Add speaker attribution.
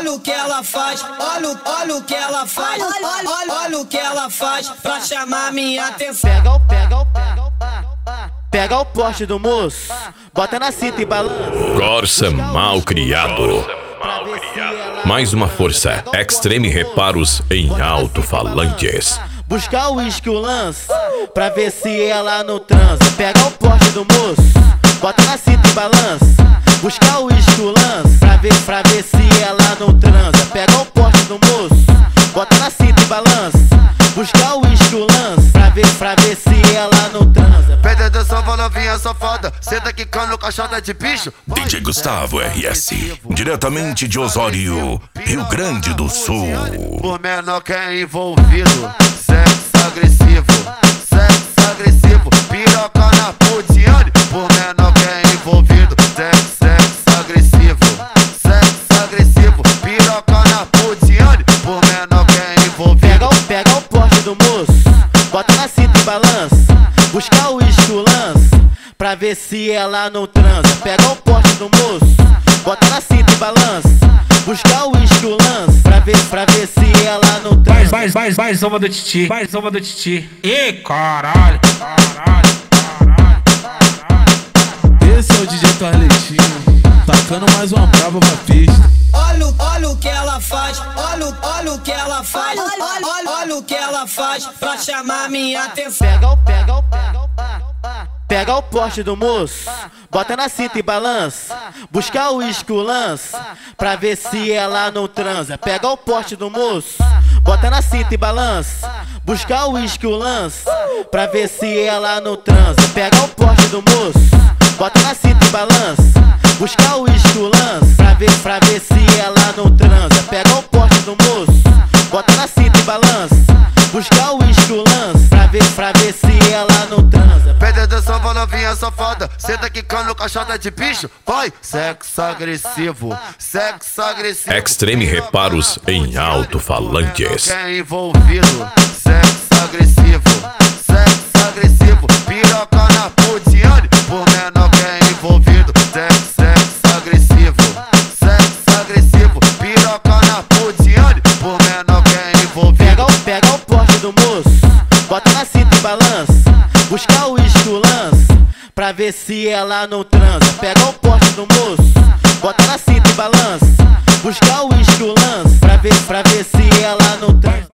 Speaker 1: olha o que ela faz, olha o que ela faz, olha o que ela faz pra chamar minha atenção.
Speaker 2: Pega o poste do moço, bota na cinta e balança.
Speaker 3: Corsa mal criado. Mais uma força, Extreme Reparos em alto-falantes.
Speaker 2: Buscar o uísque o lance, pra ver se ela não transa. Pega o poste do moço, bota na cinta e balança. Buscar o uísque o lance, pra ver se ela não transa. Pega o poste do moço, bota na cinta e balança. Buscar o uísque o lance, pra ver se ela não transa.
Speaker 4: Pede atenção pra novinha safada, senta quicando caixota de bicho.
Speaker 5: DJ Gustavo RS, diretamente de Osório, Rio Grande do Sul.
Speaker 4: Por menor que é envolvido, sexo agressivo, piroca na putiane. Por menor que é envolvido, sexo agressivo, piroca na putiane. Por menor que é envolvido.
Speaker 2: Pega o poste do moço, bota na cinta e balança. Buscar o uísque o lance, pra ver se ela não transa. Pega o poste do moço, bota na cinta e balança. Buscar o uísque o lance, pra ver se ela não transa.
Speaker 6: Mais uma do Titi, mais uma do Titi. Ih, caralho.
Speaker 7: Esse é o DJ Carletinho, tacando mais uma brava pra pista.
Speaker 1: Olha o que ela faz, olha o que ela faz, olha o que ela faz pra chamar minha atenção.
Speaker 2: Pega o poste do moço, bota na cinta e balança. Buscar o uísque o lance, pra ver se ela não transa. Pega o poste do moço, bota na cinta e balança. Buscar o uísque o lance, pra ver se ela não transa. Pega o poste do moço, bota na cinta e balança. Buscar o uísque o lance, pra ver se ela não transa. Pega o poste do moço, bota na cinta e balança. Buscar o uísque o lance, pra ver se ela não transa.
Speaker 4: Pede atenção pra novinha safada, senta quicando caixota de bicho. Vai, sexo agressivo.
Speaker 3: Extreme Reparos em alto-falantes.
Speaker 4: Que é envolvido, sexo agressivo, piroca na putiane. Por menor que é envolvido, sexo agressivo, piroca na putiane. Por menor que é envolvido.
Speaker 2: Pega o poste do moço, bota na cinta e balança. Buscar o uísque o lance, pra ver se ela não transa. Pega o poste do moço, bota na cinta e balança. Buscar o uísque o lance, pra ver se ela não transa.